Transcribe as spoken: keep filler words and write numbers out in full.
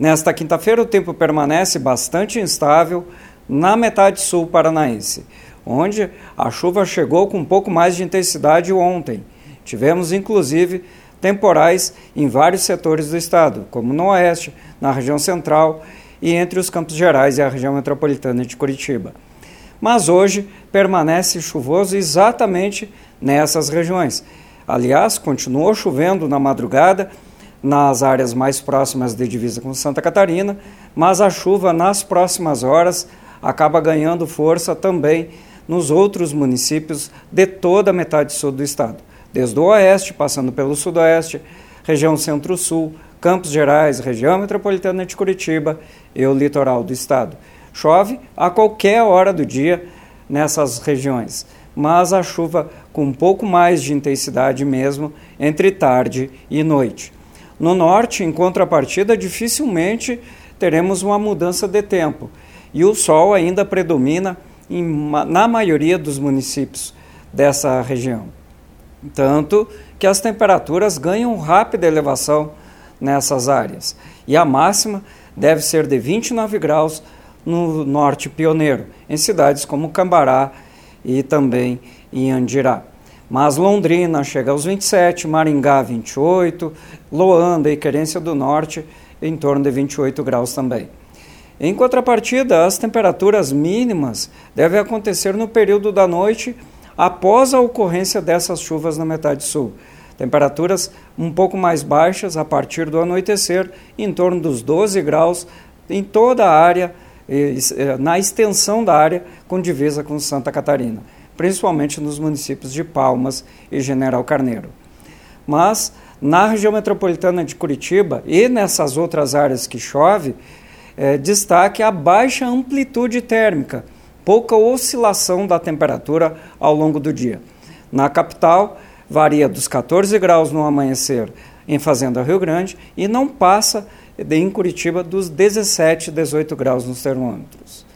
Nesta quinta-feira, o tempo permanece bastante instável na metade sul paranaense, onde a chuva chegou com um pouco mais de intensidade ontem. Tivemos, inclusive, temporais em vários setores do estado, como no oeste, na região central e entre os Campos Gerais e a região metropolitana de Curitiba. Mas hoje permanece chuvoso exatamente nessas regiões. Aliás, continuou chovendo na madrugada nas áreas mais próximas de divisa com Santa Catarina, mas a chuva nas próximas horas acaba ganhando força também nos outros municípios de toda a metade sul do estado, desde o oeste, passando pelo sudoeste, região centro-sul, Campos Gerais, região metropolitana de Curitiba e o litoral do estado. Chove a qualquer hora do dia nessas regiões, mas a chuva com um pouco mais de intensidade mesmo entre tarde e noite. No norte, em contrapartida, dificilmente teremos uma mudança de tempo e o sol ainda predomina em, na maioria dos municípios dessa região. Tanto que as temperaturas ganham rápida elevação nessas áreas e a máxima deve ser de vinte e nove graus no norte pioneiro, em cidades como Cambará e também em Andirá. Mas Londrina chega aos vinte e sete, Maringá vinte e oito, Loanda e Querência do Norte em torno de vinte e oito graus também. Em contrapartida, as temperaturas mínimas devem acontecer no período da noite após a ocorrência dessas chuvas na metade sul. Temperaturas um pouco mais baixas a partir do anoitecer, em torno dos doze graus em toda a área, na extensão da área com divisa com Santa Catarina, principalmente nos municípios de Palmas e General Carneiro. Mas na região metropolitana de Curitiba e nessas outras áreas que chove, é, destaque a baixa amplitude térmica, pouca oscilação da temperatura ao longo do dia. Na capital, varia dos catorze graus no amanhecer em Fazenda Rio Grande e não passa em Curitiba dos dezessete, dezoito graus nos termômetros.